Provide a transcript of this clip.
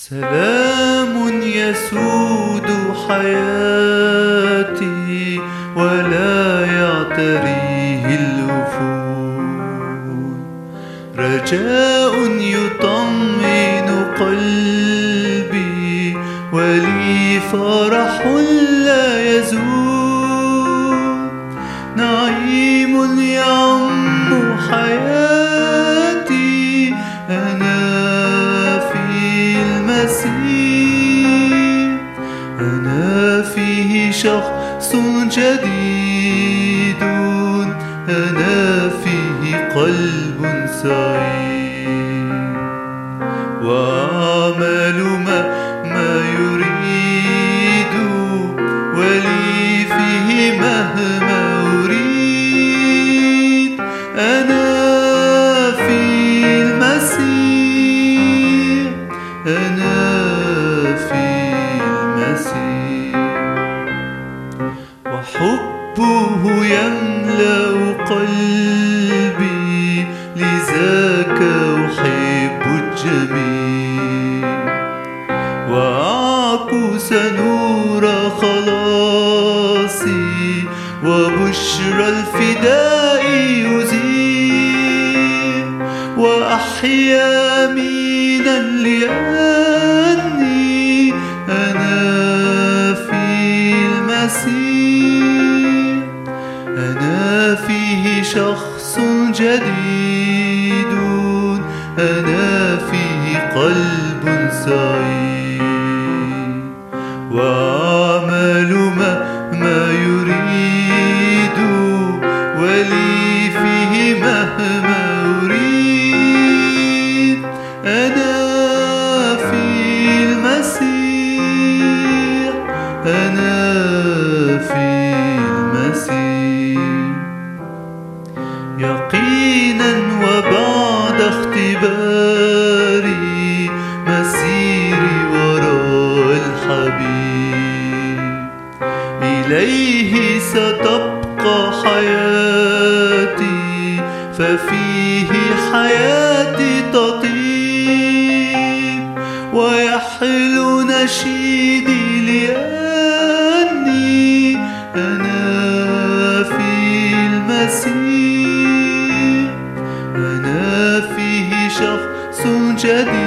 سلام يسود حياتي ولا يعتريه الأفول، رجاء يطمئن قلبي ولي فرح لا يزول، نعيم يعم حياتي أنا في المسيح، أنا فيه شخص جديد، أنا فيه قلب سعيد، وأعمل ما يريد ولي فيه مهما أريد، أنا في المسيح، أنا في المسيح، وحبه يملأ قلبي لذاك أحب الجميع، وأعكس نور خلاصي وبشرى الفداء يزيل، وأحيا أمينا لأني أنا في المسيح، أنا فيه شخص جديد، أنا فيه قلب سعيد، وأعمل ما يريد ولي فيه مهما أريد، أنا في المسيح، أنا في المسيح، يقينا وبعد اختباري مسيري وراء الحبيب، إليه ستبقى حياتي ففيه حياتي تطيب، ويحلو نشيدي لأني أنا في المسيح، أنا فيه شخص جديد.